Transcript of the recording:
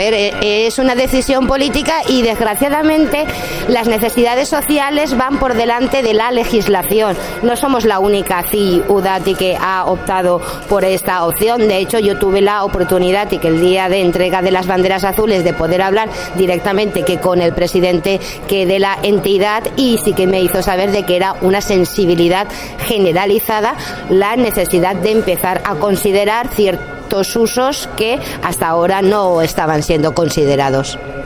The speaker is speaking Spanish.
hacer. Es una decisión política y desgraciadamente las necesidades sociales van por delante de la legislación. No somos la única ciudad que ha optado por esta opción. De hecho, yo tuve la oportunidad y que el día de entrega de las banderas azules de poder hablar directamente que con el presidente que de la entidad, y sí que me hizo saber de que era una sensibilidad generalizada la necesidad de empezar a considerar ciertos usos que hasta ahora no estaban siendo considerados.